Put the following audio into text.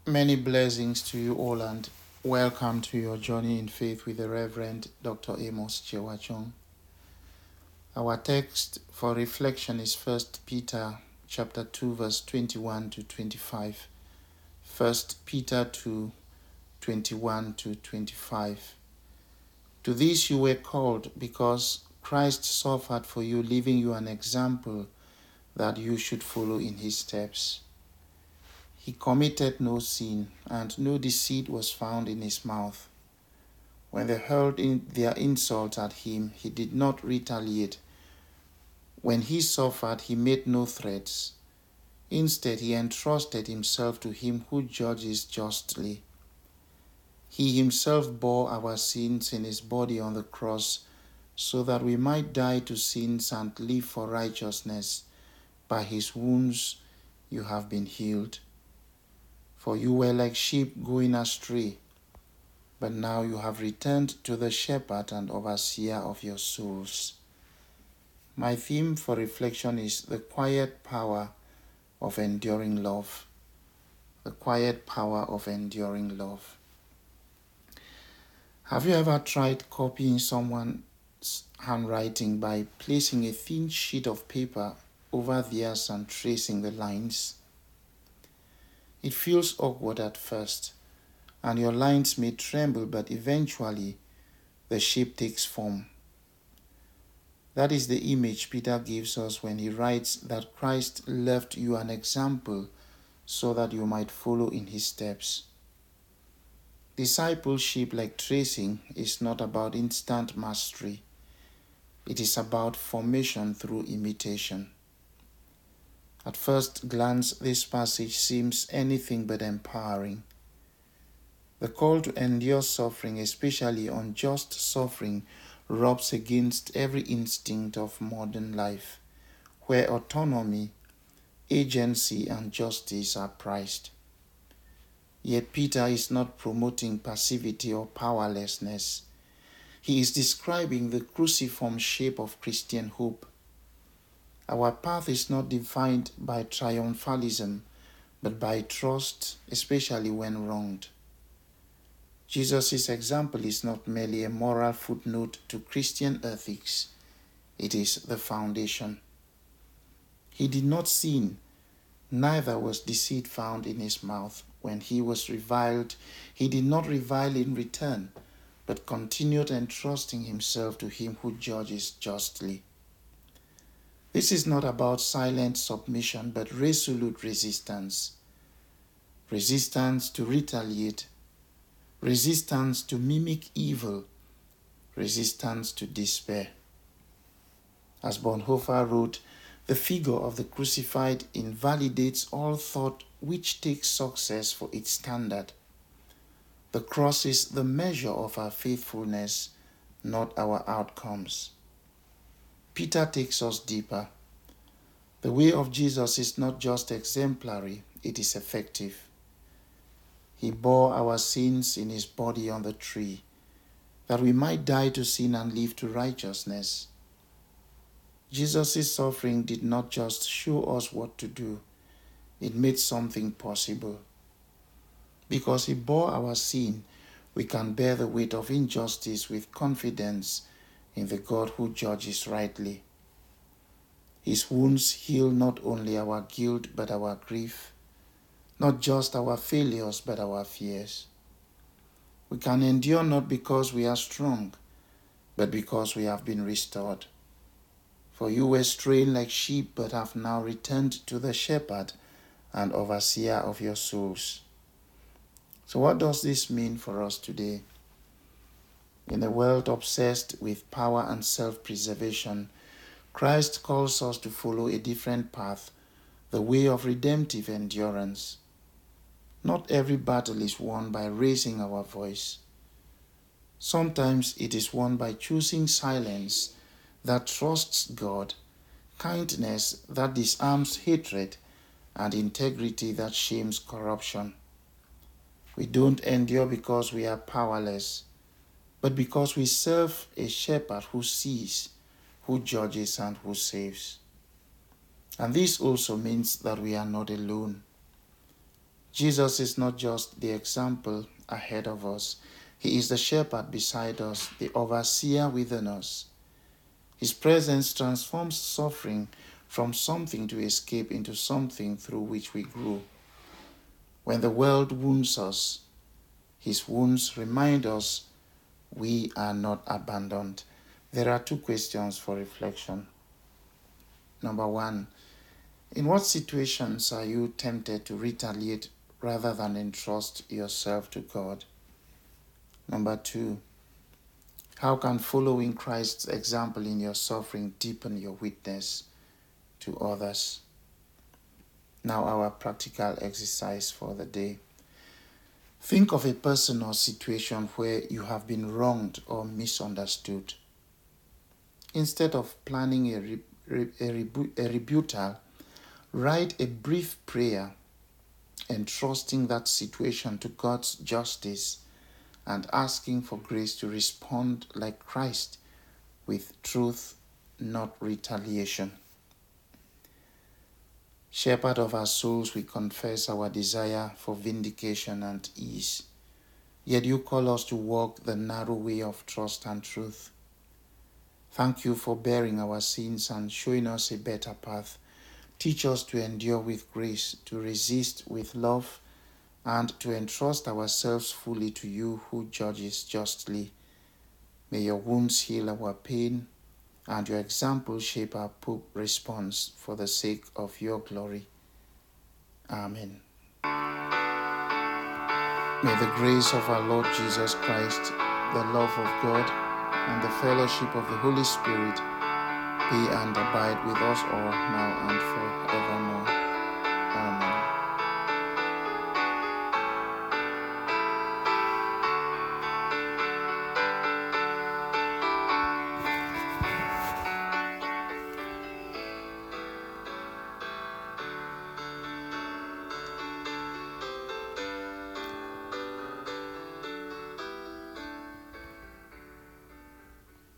Many blessings to you all and welcome to your journey in faith with the Reverend Dr. Amos Chewachong. Our text for reflection is 1 Peter chapter 2 verse 21 to 25. 1 Peter 2, 21 to 25. To this you were called because Christ suffered for you, leaving you an example that you should follow in his steps. He committed no sin, and no deceit was found in his mouth. When they hurled their insults at him, he did not retaliate. When he suffered, he made no threats. Instead, he entrusted himself to him who judges justly. He himself bore our sins in his body on the cross, so that we might die to sins and live for righteousness. By his wounds you have been healed. For you were like sheep going astray, but now you have returned to the shepherd and overseer of your souls. My theme for reflection is the quiet power of enduring love. The quiet power of enduring love. Have you ever tried copying someone's handwriting by placing a thin sheet of paper over theirs and tracing the lines? It feels awkward at first, and your lines may tremble, but eventually the shape takes form. That is the image Peter gives us when he writes that Christ left you an example so that you might follow in his steps. Discipleship, like tracing, is not about instant mastery. It is about formation through imitation. At first glance, this passage seems anything but empowering. The call to endure suffering, especially unjust suffering, rubs against every instinct of modern life, where autonomy, agency, and justice are prized. Yet Peter is not promoting passivity or powerlessness. He is describing the cruciform shape of Christian hope. Our path is not defined by triumphalism, but by trust, especially when wronged. Jesus' example is not merely a moral footnote to Christian ethics. It is the foundation. He did not sin, neither was deceit found in his mouth. When he was reviled, he did not revile in return, but continued entrusting himself to him who judges justly. This is not about silent submission, but resolute resistance. Resistance to retaliate, resistance to mimic evil, resistance to despair. As Bonhoeffer wrote, the figure of the crucified invalidates all thought which takes success for its standard. The cross is the measure of our faithfulness, not our outcomes. Peter takes us deeper. The way of Jesus is not just exemplary, it is effective. He bore our sins in his body on the tree, that we might die to sin and live to righteousness. Jesus' suffering did not just show us what to do, it made something possible. Because he bore our sin, we can bear the weight of injustice with confidence in the God who judges rightly. His wounds heal not only our guilt but our grief, not just our failures but our fears. We can endure not because we are strong, but because we have been restored. For you were straying like sheep but have now returned to the shepherd and overseer of your souls. So what does this mean for us today? In a world obsessed with power and self-preservation, Christ calls us to follow a different path, the way of redemptive endurance. Not every battle is won by raising our voice. Sometimes it is won by choosing silence that trusts God, kindness that disarms hatred, and integrity that shames corruption. We don't endure because we are powerless, but because we serve a shepherd who sees, who judges, and who saves. And this also means that we are not alone. Jesus is not just the example ahead of us. He is the shepherd beside us, the overseer within us. His presence transforms suffering from something to escape into something through which we grow. When the world wounds us, his wounds remind us we are not abandoned. There are 2 questions for reflection. Number 1, in what situations are you tempted to retaliate rather than entrust yourself to God? Number 2, how can following Christ's example in your suffering deepen your witness to others? Now, our practical exercise for the day. Think of a person or situation where you have been wronged or misunderstood. Instead of planning a rebuttal, write a brief prayer entrusting that situation to God's justice and asking for grace to respond like Christ with truth, not retaliation. Shepherd of our souls, we confess our desire for vindication and ease. Yet you call us to walk the narrow way of trust and truth. Thank you for bearing our sins and showing us a better path. Teach us to endure with grace, to resist with love, and to entrust ourselves fully to you who judges justly. May your wounds heal our pain, and your example shape our response for the sake of your glory. Amen. May the grace of our Lord Jesus Christ, the love of God, and the fellowship of the Holy Spirit be and abide with us all now and forevermore.